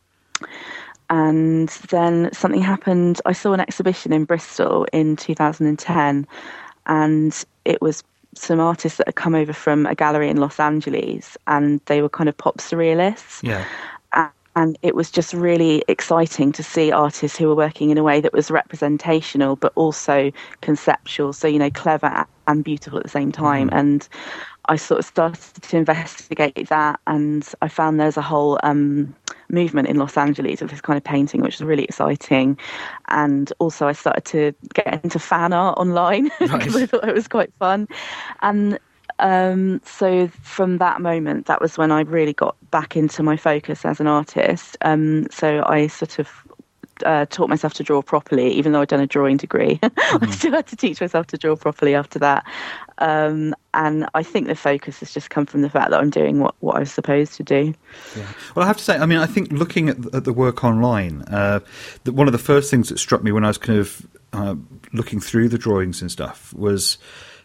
and then something happened. I saw an exhibition in Bristol in two thousand ten, and it was some artists that had come over from a gallery in Los Angeles, and they were kind of pop surrealists. Yeah. And it was just really exciting to see artists who were working in a way that was representational, but also conceptual. So, you know, clever and beautiful at the same time. Mm. And I sort of started to investigate that. And I found there's a whole um, movement in Los Angeles of this kind of painting, which is really exciting. And also I started to get into fan art online because I thought it was quite fun. And Um, so from that moment, that was when I really got back into my focus as an artist. Um, so I sort of uh, taught myself to draw properly, even though I'd done a drawing degree. Mm-hmm. I still had to teach myself to draw properly after that. Um, and I think the focus has just come from the fact that I'm doing what, what I was supposed to do. Yeah. Well, I have to say, I mean, I think looking at the, at the work online, uh, the, one of the first things that struck me when I was kind of uh, looking through the drawings and stuff was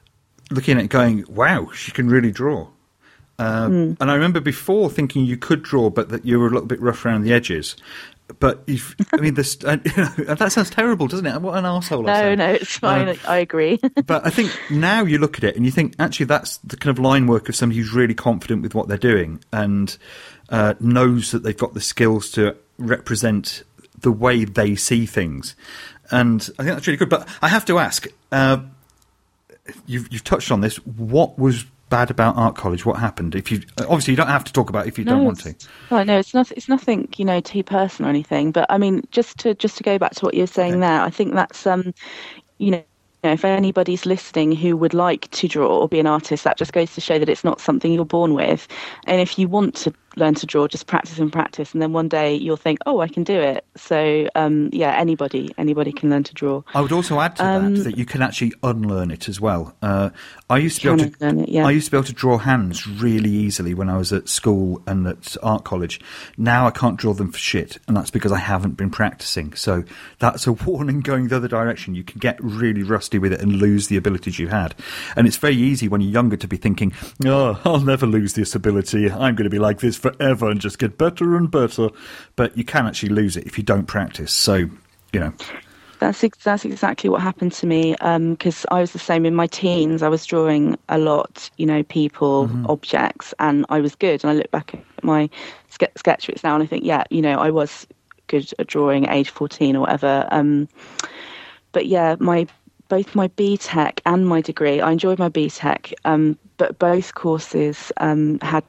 looking at it going, wow, she can really draw. Uh, mm. And I remember before thinking you could draw, but that you were a little bit rough around the edges. But if I mean, this uh, you know, that sounds terrible, doesn't it? What an arsehole! No, I sound. no, it's fine. Uh, I agree. But I think now you look at it and you think, actually, that's the kind of line work of somebody who's really confident with what they're doing and uh, knows that they've got the skills to represent the way they see things. And I think that's really good. But I have to ask, uh, you've, you've touched on this. What was bad about art college? What happened? If you obviously you don't have to talk about it if you no, don't want to. Well, no, it's not. It's nothing, you know, too personal or anything. But I mean, just to just to go back to what you were saying okay. there, I think that's um, you know. You know, if anybody's listening who would like to draw or be an artist, that just goes to show that it's not something you're born with. And if you want to learn to draw, just practice and practice, and then one day you'll think, "Oh, I can do it." So, um, yeah, anybody, anybody can learn to draw. I would also add to um, that that you can actually unlearn it as well. Uh, I used to be able to, it, yeah. I used to be able to draw hands really easily when I was at school and at art college. Now I can't draw them for shit, and that's because I haven't been practicing. So that's a warning going the other direction. You can get really rusty with it and lose the abilities you had. And it's very easy when you're younger to be thinking, "Oh, I'll never lose this ability. I'm going to be like this forever and just get better and better." But you can actually lose it if you don't practice. So, you know. That's ex- that's exactly what happened to me, because um, I was the same in my teens. I was drawing a lot, you know, people, mm-hmm. objects, and I was good. And I look back at my ske- sketch books now and I think, yeah, you know, I was good at drawing at age fourteen or whatever. Um, but yeah, my both my B Tech and my degree, I enjoyed my B Tech, um, but both courses um, had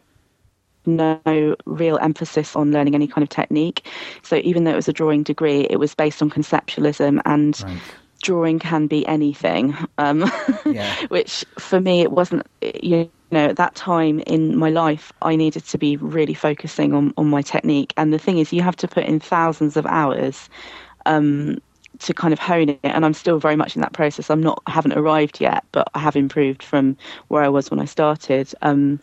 no real emphasis on learning any kind of technique. So even though it was a drawing degree, it was based on conceptualism, and right. drawing can be anything, um, yeah. which for me it wasn't. You know, at that time in my life, I needed to be really focusing on, on my technique. And the thing is, you have to put in thousands of hours um, to kind of hone it. And I'm still very much in that process. I'm not, I haven't arrived yet, but I have improved from where I was when I started. Um,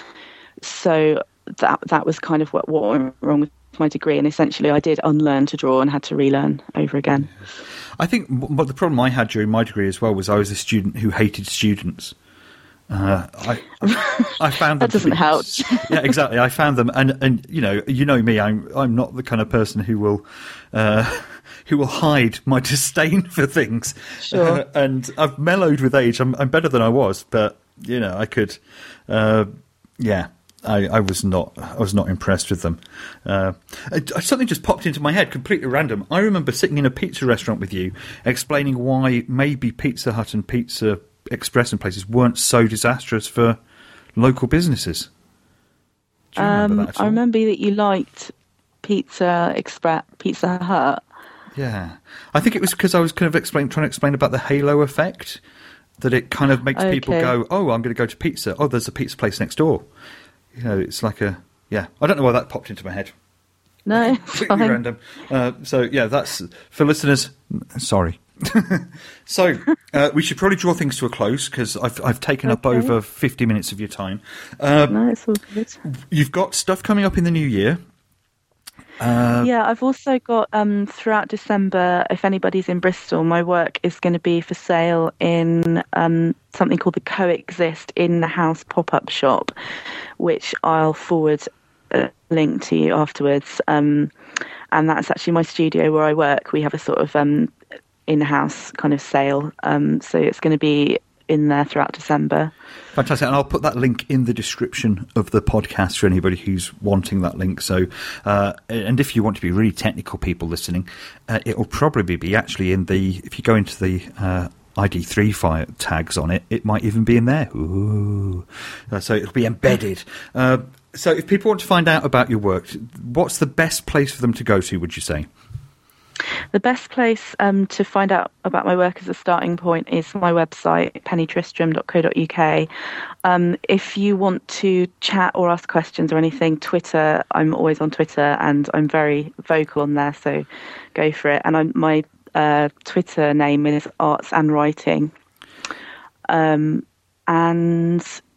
so that that was kind of what, what went wrong with my degree. And essentially I did unlearn to draw and had to relearn over again. I think what the problem I had during my degree as well was I was a student who hated students. Uh, I I found them that doesn't be, help. Yeah, exactly. I found them, and, and you know, you know me. I'm I'm not the kind of person who will uh, who will hide my disdain for things. Sure. Uh, and I've mellowed with age. I'm I'm better than I was, but you know, I could. Uh, yeah. I, I was not. I was not impressed with them. Uh, something just popped into my head, completely random. I remember sitting in a pizza restaurant with you, explaining why maybe Pizza Hut and Pizza Express and places weren't so disastrous for local businesses. Do you remember um, that at all? I remember that you liked Pizza Express, Pizza Hut. Yeah, I think it was because I was kind of explain, trying to explain about the halo effect, that it kind of makes okay. people go, "Oh, I'm going to go to pizza. Oh, there's a pizza place next door." You know, it's like a yeah. I don't know why that popped into my head. No, completely random. Uh, so yeah, that's for listeners. Sorry. so uh, we should probably draw things to a close because I've I've taken okay. up over fifty minutes of your time. Uh, no, it's all good. You've got stuff coming up in the new year. Uh, yeah, I've also got um, throughout December, if anybody's in Bristol, my work is going to be for sale in um, something called the Coexist in the House pop-up shop, which I'll forward a link to you afterwards. Um, and that's actually my studio where I work. We have a sort of um, in-house kind of sale. Um, so it's going to be in there throughout December. Fantastic. And I'll put that link in the description of the podcast for anybody who's wanting that link. So, uh, and if you want to be really technical people listening, uh, it will probably be actually in the, if you go into the uh, I D three file tags on it, it might even be in there. Ooh. Uh, so it'll be embedded. Uh, so if people want to find out about your work, what's the best place for them to go to, would you say? The best place um, to find out about my work as a starting point is my website, penny tristram dot co dot uk. Um, if you want to chat or ask questions or anything, Twitter, I'm always on Twitter and I'm very vocal on there, so go for it. And I'm, my uh, Twitter name is Arts and Writing. Um, and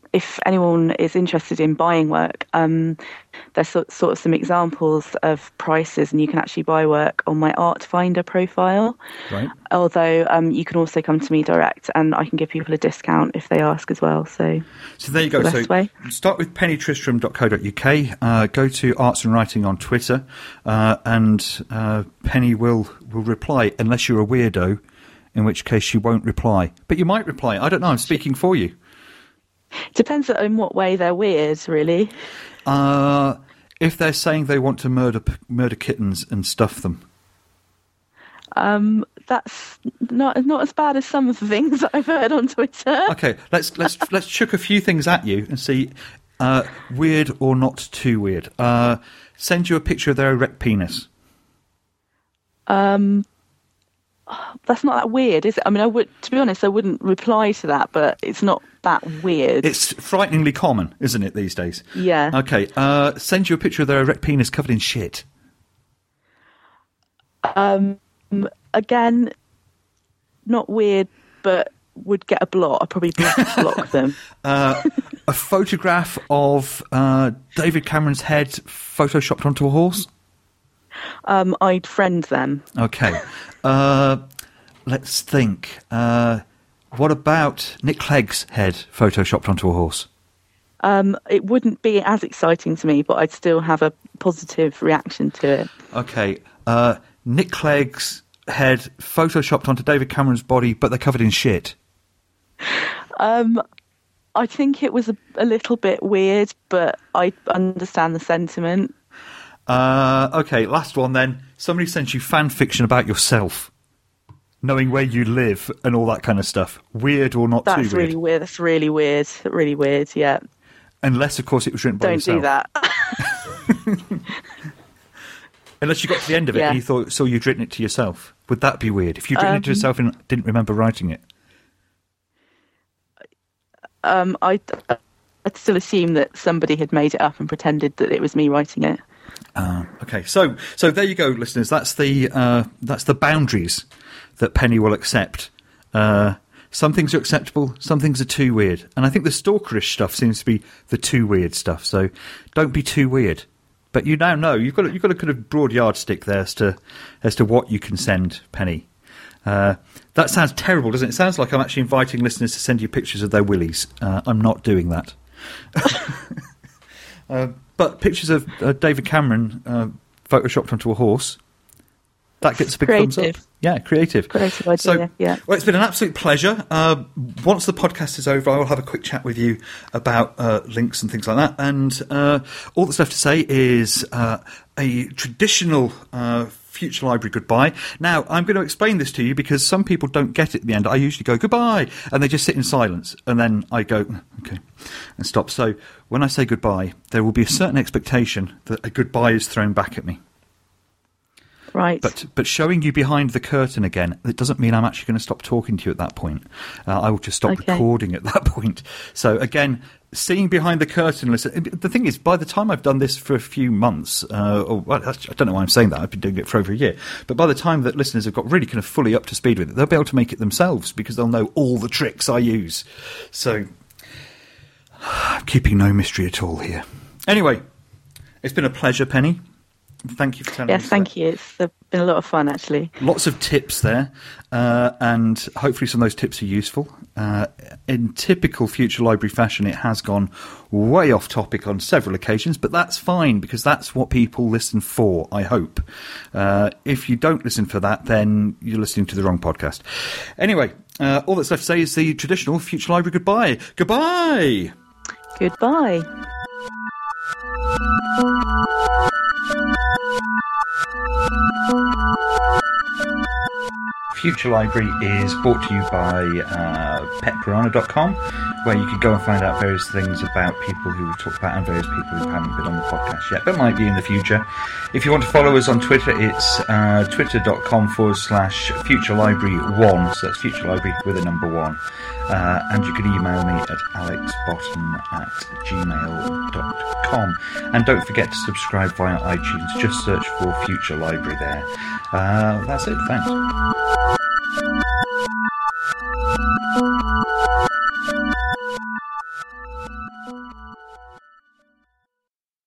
if anyone is interested in buying work, um, there's sort, sort of some examples of prices, and you can actually buy work on my Art Finder profile. Right. Although um, you can also come to me direct, and I can give people a discount if they ask as well. So, so there you go. The So best way. Start with penny tristram dot co dot uk. Uh, go to Arts and Writing on Twitter, uh, and uh, Penny will will reply, unless you're a weirdo, in which case she won't reply. But you might reply. I don't know. I'm speaking for you. Depends on what way they're weird, really. Uh, if they're saying they want to murder murder kittens and stuff them. Um, that's not not as bad as some of the things that I've heard on Twitter. Okay, let's let's let's chuck a few things at you and see, uh, weird or not too weird. Uh, send you a picture of their erect penis. Um, that's not that weird, is it? I mean, I would, to be honest, I wouldn't reply to that, but it's not that weird. It's frighteningly common, isn't it, these days? Yeah. Okay, uh, send you a picture of their erect penis covered in shit. Um, again, not weird, but would get a block. I'd probably block, block them. Uh, a photograph of uh, David Cameron's head photoshopped onto a horse? Um, I'd friend them. Okay. Uh, let's think. Uh, what about Nick Clegg's head photoshopped onto a horse? Um, it wouldn't be as exciting to me, but I'd still have a positive reaction to it. Okay. Uh, Nick Clegg's head photoshopped onto David Cameron's body, but they're covered in shit. Um, I think it was a, a little bit weird, but I understand the sentiment. Uh, okay, last one then. Somebody sent you fan fiction about yourself, knowing where you live and all that kind of stuff. Weird or not That's too weird? really weird. That's really weird. Really weird, yeah. Unless, of course, it was written by Don't yourself. do that. Unless you got to the end of it Yeah. and you thought, so you'd written it to yourself. Would that be weird? If you'd written Um, it to yourself and didn't remember writing it? Um, I'd, I'd still assume that somebody had made it up and pretended that it was me writing it. Uh, okay, so so there you go, listeners. That's the uh, that's the boundaries that Penny will accept. Uh, some things are acceptable, some things are too weird, and I think the stalkerish stuff seems to be the too weird stuff. So don't be too weird. But you now know you've got a, you've got a kind of broad yardstick there as to as to what you can send Penny. Uh, that sounds terrible, doesn't it? It sounds like I'm actually inviting listeners to send you pictures of their willies. Uh, I'm not doing that. uh, But pictures of uh, David Cameron uh, photoshopped onto a horse, that gets a big thumbs up. Creative. Yeah, creative. Creative idea, so, yeah. Well, it's been an absolute pleasure. Uh, once the podcast is over, I will have a quick chat with you about uh, links and things like that. And uh, all that's left to say is uh, a traditional uh, Future Library goodbye. Now, I'm going to explain this to you because some people don't get it at the end. I usually go, goodbye, and they just sit in silence. And then I go, okay, and stop. So when I say goodbye, there will be a certain expectation that a goodbye is thrown back at me. Right. But but showing you behind the curtain again, it doesn't mean I'm actually going to stop talking to you at that point. Uh, I will just stop Okay. recording at that point. So again, seeing behind the curtain, listen, the thing is, by the time I've done this for a few months, uh, or well, I don't know why I'm saying that, I've been doing it for over a year, but by the time that listeners have got really kind of fully up to speed with it, they'll be able to make it themselves because they'll know all the tricks I use. So, I'm keeping no mystery at all here. Anyway, it's been a pleasure, Penny. Thank you for telling yes, us thank that. you. It's uh, been a lot of fun, actually. Lots of tips there, uh, and hopefully some of those tips are useful. Uh, in typical Future Library fashion, it has gone way off topic on several occasions, but that's fine because that's what people listen for, I hope. Uh, if you don't listen for that, then you're listening to the wrong podcast. Anyway, uh, all that's left to say is the traditional Future Library goodbye. Goodbye! Goodbye. Future Library is brought to you by uh, pet piranha dot com, where you can go and find out various things about people who we've talked about and various people who haven't been on the podcast yet, but might be in the future. If you want to follow us on Twitter, it's uh, twitter.com forward slash Future Library one, so that's Future Library with a number one. Uh, and you can email me at alexbottom at gmail dot com. And don't forget to subscribe via iTunes. Just search for Future Library there. Uh, that's it. Thanks.